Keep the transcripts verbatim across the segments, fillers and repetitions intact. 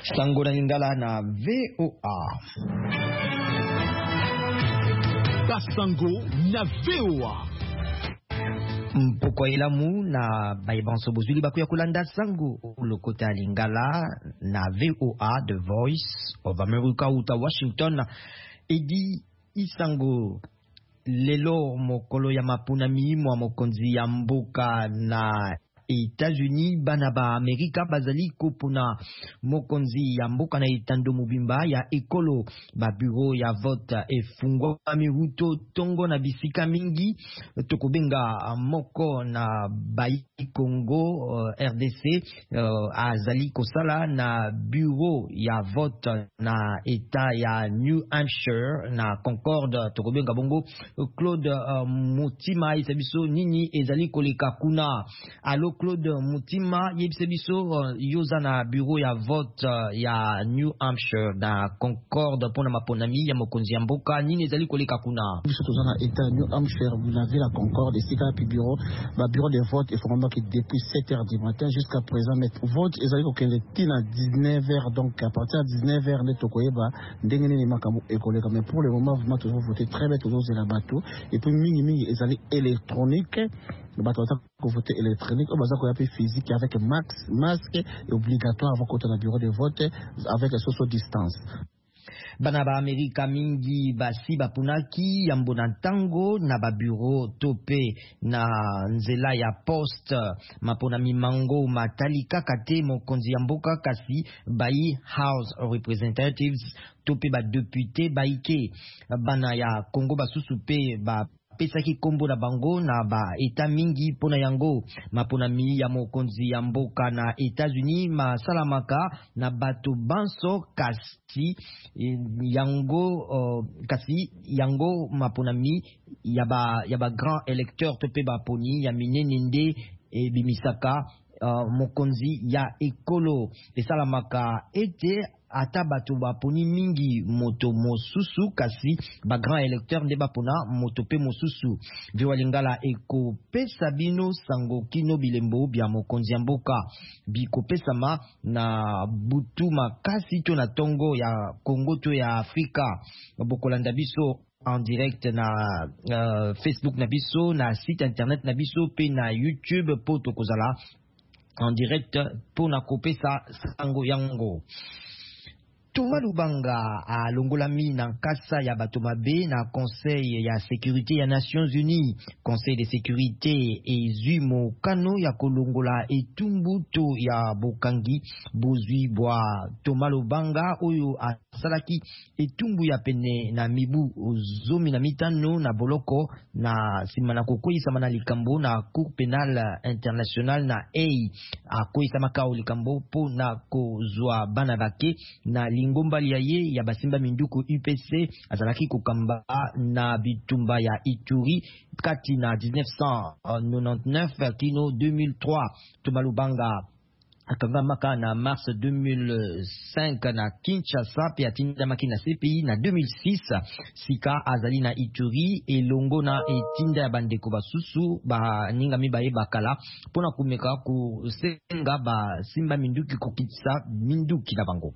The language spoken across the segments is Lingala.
Sango na Lingala na V O A. Basango na V O A. Mpoko ilamu na baibanso bozuli bakuya kulanda sango ulokota Lingala na V O A, The Voice of America uta Washington. Edi isango lelo mokolo ya mapunami mwa mokonzi ya mboka na États-Unis bana ba Amerika bazali kopuna mokonzi ya mboka na itando mubimba ya ekolo ba bureau ya vote efungwa miruto tongo na bisika mingi tokobenga moko na bai Congo uh, R D C uh, azali kosala na bureau ya vote na eta ya New Hampshire na Concord tokobenga bongo Claude uh, Mutima isabiso nini ezali koleka kuna alo Claude Mutima yebsebiso uh, yoza na bureau ya vote uh, ya New Hampshire na Concord pona maponami ya mokonzi ya mboka nini ezali koleka kuna biso tozana eta New Hampshire na ville à Concord et sika pi bureau ba bureau de vote et formellement qui depuis sept heures du matin jusqu'à présent mais vote ezali kokende tina dix-neuf heures donc à partir de dix-neuf heures ne tokoyeba ndenge nini makambo ekoleka mais pour le moment vraiment toujours voter très bien toujours la bateau et puis mingi mingi ezali électronique bateau pour voter électronique on va quoi physique avec max masque et obligatoire avant qu'on ait un bureau de vote avec social distance. Bana ba Amerika mingi basi bapunaki yambo na tango na ba bureau tope na nzela ya poste mapona mimango matalika kate mokonzi ya mboka kasi bai House of Representatives tope ba député baike bana ya Congo basusu pe ba pesaki kombo na bango na ba eta mingi pona yango mapona mi ya mokonzi ya mboka na États-Unis masalamaka na bato banso kasi yango uh, kasi yango mapona mi ya ba ya ba grand électeur tope ba poni ya minene nde e bimisaka uh, mokonzi ya ekolo esalamaka ete ata bato baponi mingi moto mosusu kasi ba grand électeur nde bapona moto pe mosusu Viwa Lingala eko pesa bino sango kino bilembo bya mokonzi ya mboka biko pesama na butu makasi to na tongo ya Congo to ya Afrika bokolanda biso en direct na uh, Facebook na biso na site internet na biso pe na YouTube poto kozala en direct po na kopesa sango yango. Thomas Lubanga a longolami na kasa ya bato mabe na conseil ya sécurité ya Nations Unies conseil de sécurité ezui mokano ya kolongola etumbu to ya bokangi bozui bwa Thomas Lubanga oyo asalaki etumbu ya pene na mibu zomi na mitano na boloko na simana kokoyisa mana likambo na cour pénale internationale na A akoyisa makao likambo po na kozwa bana bake na ngomba liaye ya basimba minduku U P C azalaki kokamba na bitumba ya Ituri kati na dix-neuf cent quatre-vingt-dix-neuf kino deux mille trois Thomas Lubanga akanga maka na mars deux mille cinq na Kinshasa pe atinda maki na C P I na deux mille six sika azali na Ituri elongo na etinda ya bandeko basusu ba ninga mibaye bakala pona kumeka ku senga ba simba minduki kokitsa minduki na bango.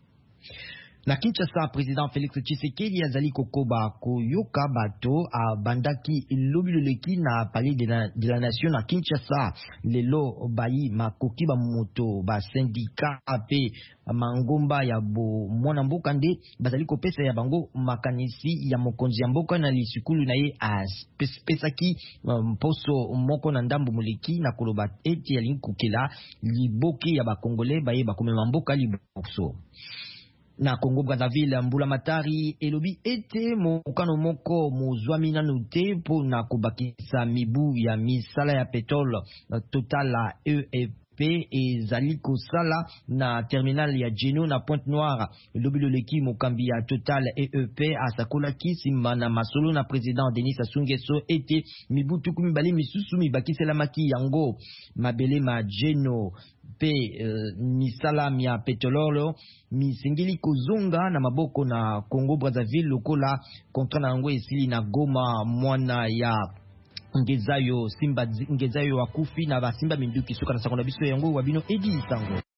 Na Kinshasa, président Félix Tshisekedi azali kokoba koyoka bato a bandaki lobiloleki na palais de la, de la nation na Kinshasa lelo bayi makoki ba moto ba syndicat ape mangomba ya bo mwana mboka nde bazali kopesa ya bango makanisi ya mokonzi ya mboka na lisukulu na ye a pesaki mposo moko na ndambo moleki na koloba eti ya linkukela liboki ya bakongole baye bakomema mboka liboso. Na Congo Brazzaville mbula matari elobi ete mokano moko mozwami nanu te po na kobakisa mibu ya misala ya pétrole Total E E P ezali kosala na terminal ya Djeno na Pointe-Noire elobi loleki mokambi ya Total E E P asakolaki nsima na masolo na président Denis Sassou Nguesso ete mibu tuku mibale misusu mibakiselamaki yango mabele ma Djeno pe uh, misala mia petrololo misengeli kozonga na maboko na Congo Brazzaville lokola kontra na yango esili na Goma mwana ya Ngezayo Simba Ngezayo wakufi na basimba minduki suka na sakonda biso yango wabino Edi Sango.